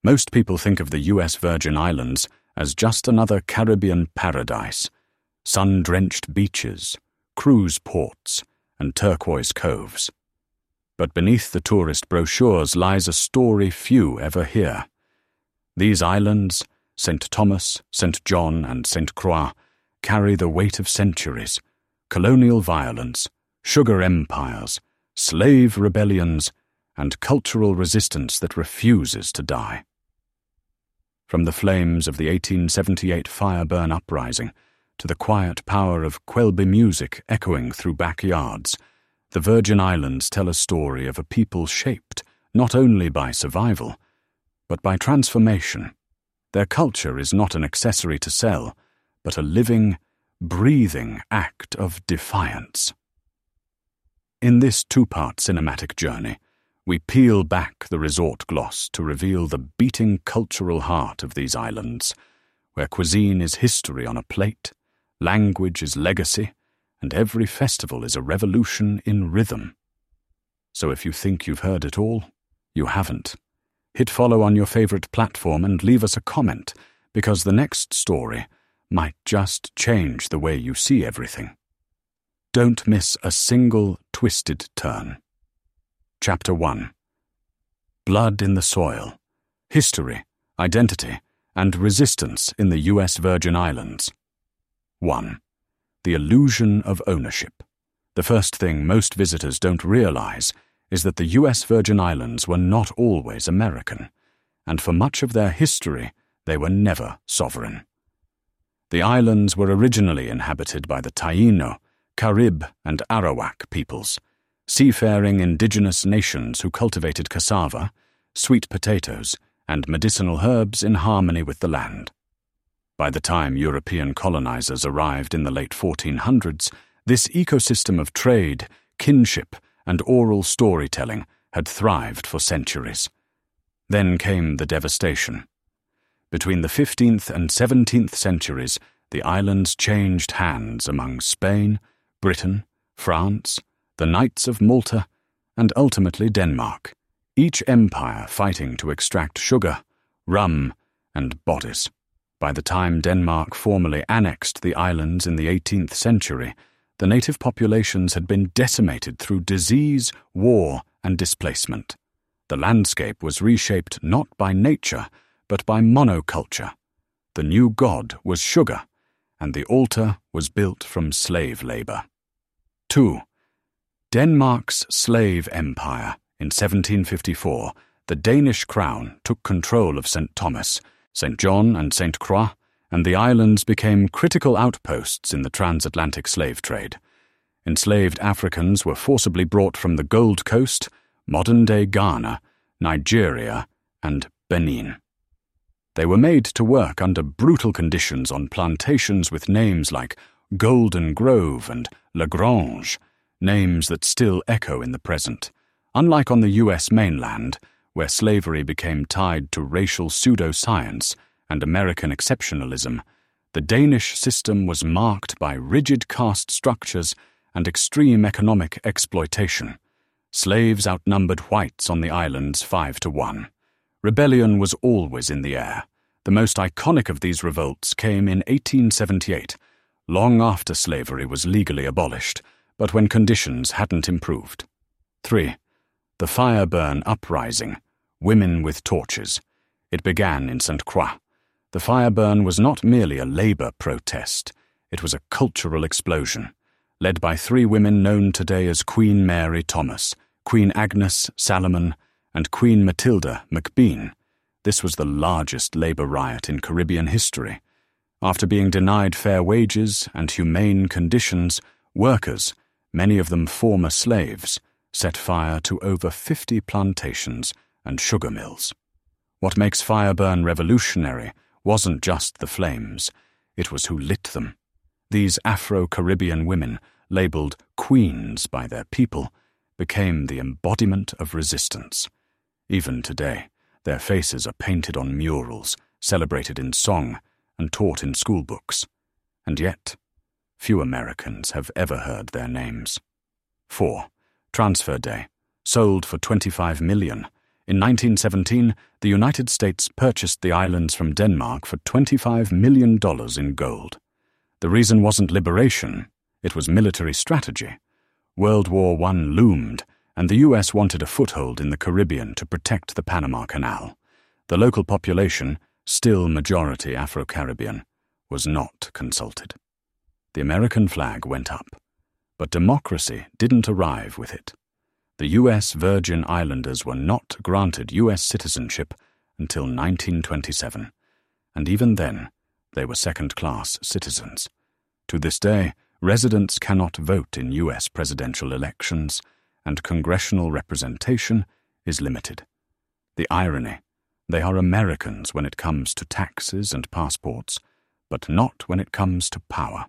Most people think of the U.S. Virgin Islands as just another Caribbean paradise, sun-drenched beaches, cruise ports, and turquoise coves. But beneath the tourist brochures lies a story few ever hear. These islands, St. Thomas, St. John, and St. Croix, carry the weight of centuries, colonial violence, sugar empires, slave rebellions, and cultural resistance that refuses to die. From the flames of the 1878 Fireburn Uprising to the quiet power of Quelby music echoing through backyards, the Virgin Islands tell a story of a people shaped not only by survival, but by transformation. Their culture is not an accessory to sell, but a living, breathing act of defiance. In this two-part cinematic journey, we peel back the resort gloss to reveal the beating cultural heart of these islands, where cuisine is history on a plate, language is legacy, and every festival is a revolution in rhythm. So if you think you've heard it all, you haven't. Hit follow on your favorite platform and leave us a comment, because the next story might just change the way you see everything. Don't miss a single twisted turn. Chapter 1. Blood in the Soil. History, Identity, and Resistance in the U.S. Virgin Islands. 1. The Illusion of Ownership. The first thing most visitors don't realize is that the U.S. Virgin Islands were not always American, and for much of their history they were never sovereign. The islands were originally inhabited by the Taino, Carib, and Arawak peoples, seafaring indigenous nations who cultivated cassava, sweet potatoes, and medicinal herbs in harmony with the land. By the time European colonizers arrived in the late 1400s, this ecosystem of trade, kinship, and oral storytelling had thrived for centuries. Then came the devastation. Between the 15th and 17th centuries, the islands changed hands among Spain, Britain, France, the Knights of Malta, and ultimately Denmark, each empire fighting to extract sugar, rum, and bodies. By the time Denmark formally annexed the islands in the 18th century, the native populations had been decimated through disease, war, and displacement. The landscape was reshaped not by nature, but by monoculture. The new god was sugar, and the altar was built from slave labor. 2. Denmark's slave empire. In 1754, the Danish crown took control of St. Thomas, St. John, and St. Croix, and the islands became critical outposts in the transatlantic slave trade. Enslaved Africans were forcibly brought from the Gold Coast, modern-day Ghana, Nigeria, and Benin. They were made to work under brutal conditions on plantations with names like Golden Grove and Lagrange, names that still echo in the present. Unlike on the U.S. mainland, where slavery became tied to racial pseudoscience and American exceptionalism, the Danish system was marked by rigid caste structures and extreme economic exploitation. Slaves outnumbered whites on the islands 5-1. Rebellion was always in the air. The most iconic of these revolts came in 1878, long after slavery was legally abolished, but when conditions hadn't improved. 3. The Fireburn Uprising. Women with Torches. It began in St. Croix. The Fireburn was not merely a labor protest. It was a cultural explosion, led by 3 women known today as Queen Mary Thomas, Queen Agnes Salomon, and Queen Matilda McBean. This was the largest labor riot in Caribbean history. After being denied fair wages and humane conditions, workers, many of them former slaves, set fire to over 50 plantations and sugar mills. What makes Fireburn revolutionary wasn't just the flames, it was who lit them. These Afro-Caribbean women, labeled queens by their people, became the embodiment of resistance. Even today, their faces are painted on murals, celebrated in song, and taught in schoolbooks. And yet, few Americans have ever heard their names. 4. Transfer Day. Sold for $25 million. In 1917, the United States purchased the islands from Denmark for $25 million in gold. The reason wasn't liberation, it was military strategy. World War I loomed, and the U.S. wanted a foothold in the Caribbean to protect the Panama Canal. The local population, still majority Afro-Caribbean, was not consulted. The American flag went up, but democracy didn't arrive with it. The U.S. Virgin Islanders were not granted U.S. citizenship until 1927, and even then they were second-class citizens. To this day, residents cannot vote in U.S. presidential elections, and congressional representation is limited. The irony: they are Americans when it comes to taxes and passports, but not when it comes to power.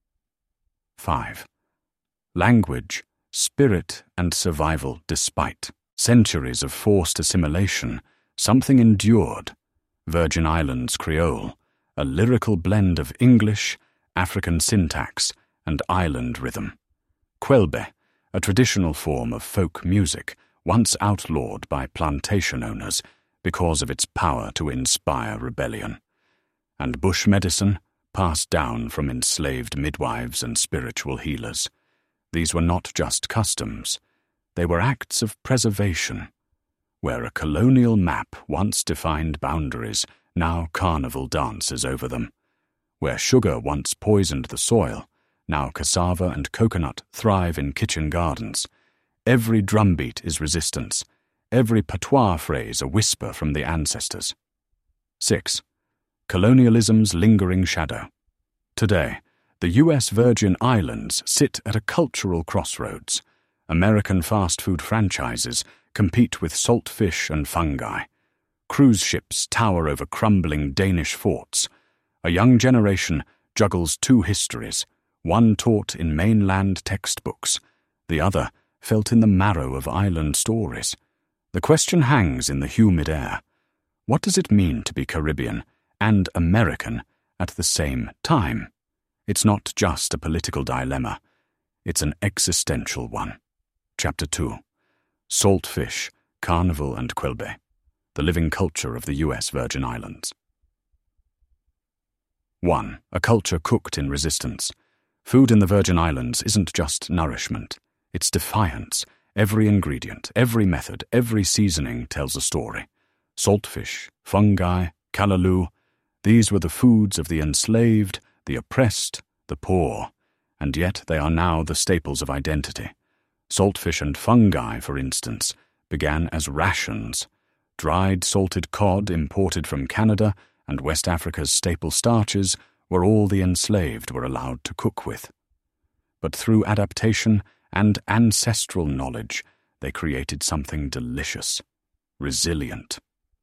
5. Language, spirit, and survival despite centuries of forced assimilation, something endured. Virgin Islands Creole, a lyrical blend of English, African syntax, and island rhythm. Quelbe, a traditional form of folk music, once outlawed by plantation owners because of its power to inspire rebellion. And bush medicine, passed down from enslaved midwives and spiritual healers. These were not just customs, they were acts of preservation. Where a colonial map once defined boundaries, now carnival dances over them. Where sugar once poisoned the soil, now cassava and coconut thrive in kitchen gardens. Every drumbeat is resistance, every patois phrase a whisper from the ancestors. 6. Colonialism's lingering shadow. Today, the U.S. Virgin Islands sit at a cultural crossroads. American fast food franchises compete with salt fish and fungi. Cruise ships tower over crumbling Danish forts. A young generation juggles two histories, one taught in mainland textbooks, the other felt in the marrow of island stories. The question hangs in the humid air. What does it mean to be Caribbean and American at the same time? It's not just a political dilemma, it's an existential one. Chapter 2. Saltfish, Carnival and Quelbe, the living culture of the U.S. Virgin Islands. 1. A culture cooked in resistance. Food in the Virgin Islands isn't just nourishment, it's defiance. Every ingredient, every method, every seasoning tells a story. Saltfish, fungi, callaloo, these were the foods of the enslaved, the oppressed, the poor, and yet they are now the staples of identity. Saltfish and fungi, for instance, began as rations. Dried salted cod imported from Canada and West Africa's staple starches were all the enslaved were allowed to cook with. But through adaptation and ancestral knowledge, they created something delicious, resilient.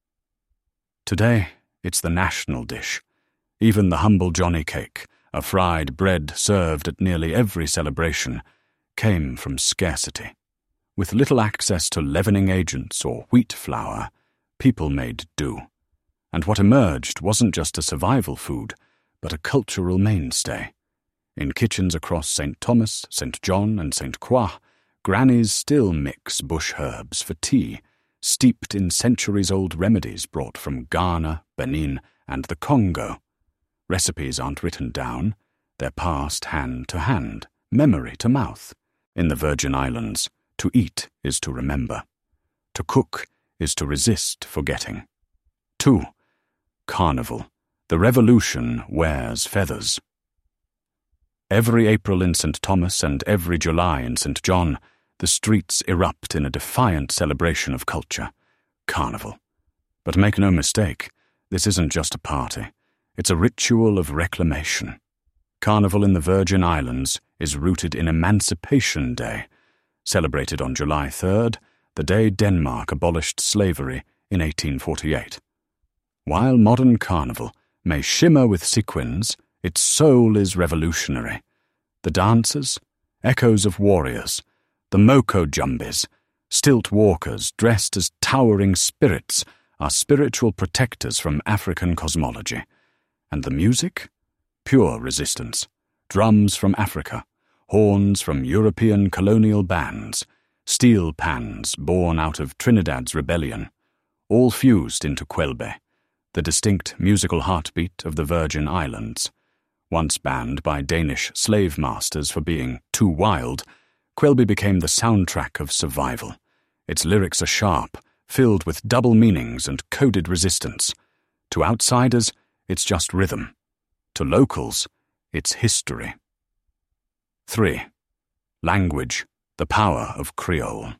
Today, it's the national dish. Even the humble Johnny cake, a fried bread served at nearly every celebration, came from scarcity. With little access to leavening agents or wheat flour, people made do. And what emerged wasn't just a survival food, but a cultural mainstay. In kitchens across St. Thomas, St. John, and St. Croix, grannies still mix bush herbs for tea, steeped in centuries-old remedies brought from Ghana, Benin, and the Congo. Recipes aren't written down, they're passed hand to hand, memory to mouth. In the Virgin Islands, to eat is to remember. To cook is to resist forgetting. 2. Carnival. The revolution wears feathers. Every April in St. Thomas and every July in St. John, the streets erupt in a defiant celebration of culture. Carnival. But make no mistake, this isn't just a party. It's a ritual of reclamation. Carnival in the Virgin Islands is rooted in Emancipation Day, celebrated on July 3rd, the day Denmark abolished slavery in 1848. While modern carnival may shimmer with sequins, its soul is revolutionary. The dancers, echoes of warriors, the moko jumbies, stilt walkers dressed as towering spirits, are spiritual protectors from African cosmology. And the music? Pure resistance. Drums from Africa, horns from European colonial bands, steel pans born out of Trinidad's rebellion, all fused into Quelbe, the distinct musical heartbeat of the Virgin Islands. Once banned by Danish slave masters for being too wild, Quelbe became the soundtrack of survival. Its lyrics are sharp, filled with double meanings and coded resistance. To outsiders, it's just rhythm. To locals, it's history. 3. Language, the power of Creole.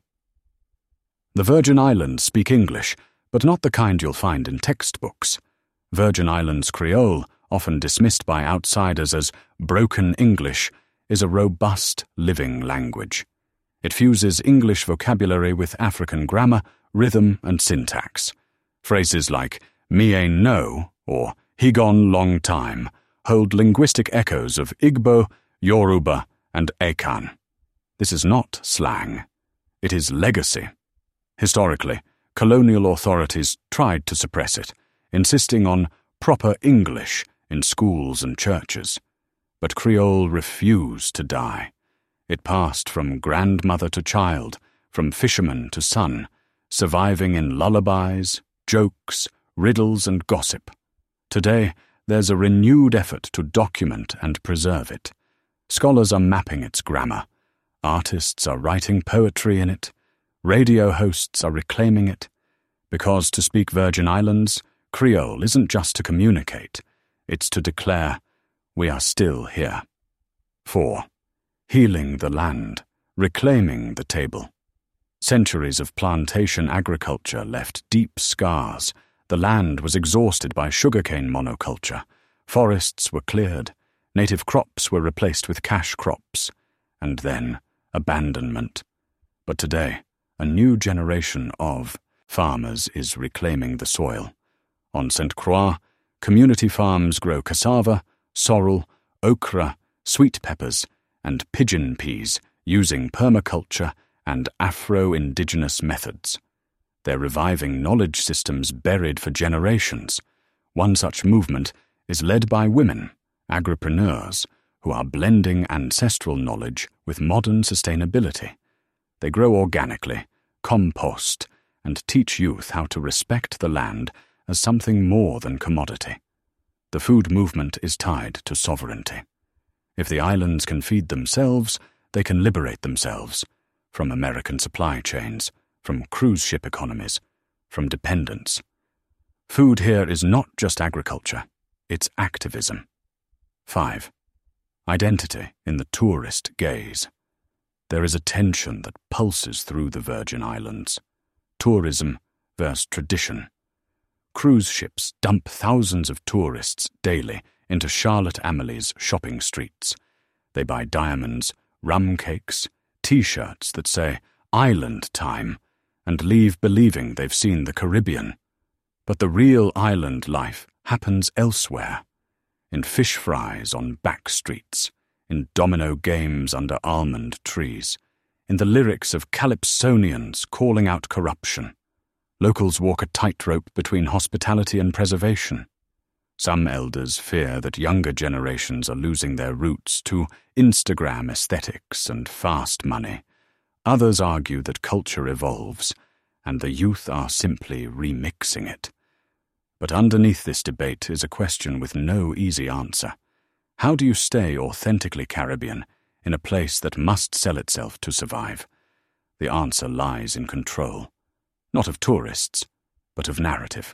The Virgin Islands speak English, but not the kind you'll find in textbooks. Virgin Islands Creole, often dismissed by outsiders as broken English, is a robust, living language. It fuses English vocabulary with African grammar, rhythm, and syntax. Phrases like "me ain't no" or "he gone long time" hold linguistic echoes of Igbo, Yoruba, and Akan. This is not slang. It is legacy. Historically, colonial authorities tried to suppress it, insisting on proper English in schools and churches. But Creole refused to die. It passed from grandmother to child, from fisherman to son, surviving in lullabies, jokes, riddles, and gossip. Today, there's a renewed effort to document and preserve it. Scholars are mapping its grammar. Artists are writing poetry in it. Radio hosts are reclaiming it. Because to speak Virgin Islands, Creole isn't just to communicate. It's to declare, we are still here. 4. Healing the land, reclaiming the table. Centuries of plantation agriculture left deep scars. The land was exhausted by sugarcane monoculture. Forests were cleared. Native crops were replaced with cash crops. And then, abandonment. But today, a new generation of farmers is reclaiming the soil. On St. Croix, community farms grow cassava, sorrel, okra, sweet peppers, and pigeon peas using permaculture and Afro-Indigenous methods. They're reviving knowledge systems buried for generations. One such movement is led by women, agripreneurs, who are blending ancestral knowledge with modern sustainability. They grow organically, compost, and teach youth how to respect the land as something more than commodity. The food movement is tied to sovereignty. If the islands can feed themselves, they can liberate themselves from American supply chains, from cruise ship economies, from dependence. Food here is not just agriculture, it's activism. 5. Identity in the tourist gaze. There is a tension that pulses through the Virgin Islands. Tourism versus tradition. Cruise ships dump thousands of tourists daily into Charlotte Amelie's shopping streets. They buy diamonds, rum cakes, T-shirts that say "Island Time," and leave believing they've seen the Caribbean. But the real island life happens elsewhere. In fish fries on back streets, in domino games under almond trees, in the lyrics of calypsonians calling out corruption. Locals walk a tightrope between hospitality and preservation. Some elders fear that younger generations are losing their roots to Instagram aesthetics and fast money. Others argue that culture evolves, and the youth are simply remixing it. But underneath this debate is a question with no easy answer. How do you stay authentically Caribbean in a place that must sell itself to survive? The answer lies in control, not of tourists, but of narrative.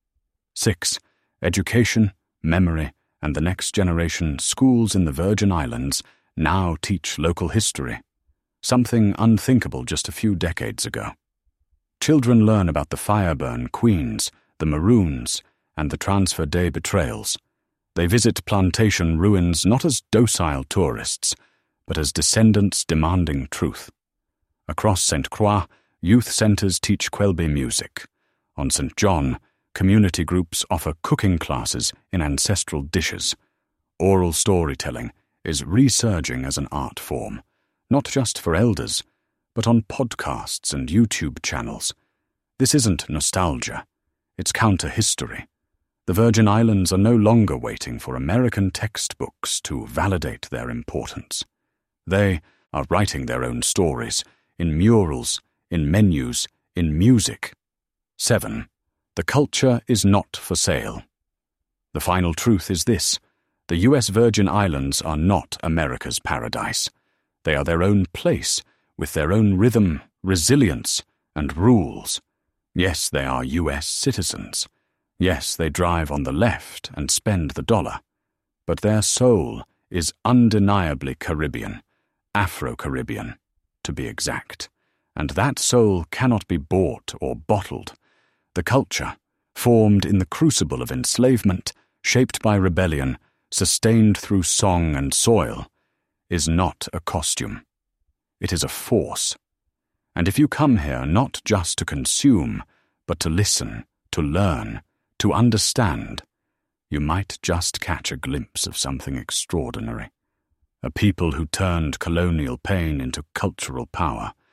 6. Education, memory, and the next generation schools in the Virgin Islands now teach local history, something unthinkable just a few decades ago. Children learn about the Fireburn Queens, the Maroons, and the Transfer Day betrayals. They visit plantation ruins not as docile tourists, but as descendants demanding truth. Across St. Croix, youth centres teach Quelbe music. On St. John, community groups offer cooking classes in ancestral dishes. Oral storytelling is resurging as an art form, not just for elders, but on podcasts and YouTube channels. This isn't nostalgia, it's counter-history. The Virgin Islands are no longer waiting for American textbooks to validate their importance. They are writing their own stories, in murals, in menus, in music. 7. The culture is not for sale. The final truth is this: the U.S. Virgin Islands are not America's paradise. They are their own place, with their own rhythm, resilience, and rules. Yes, they are U.S. citizens. Yes, they drive on the left and spend the dollar. But their soul is undeniably Caribbean, Afro-Caribbean, to be exact. And that soul cannot be bought or bottled. The culture, formed in the crucible of enslavement, shaped by rebellion, sustained through song and soil, is not a costume. It is a force. And if you come here not just to consume, but to listen, to learn, to understand, you might just catch a glimpse of something extraordinary. A people who turned colonial pain into cultural power,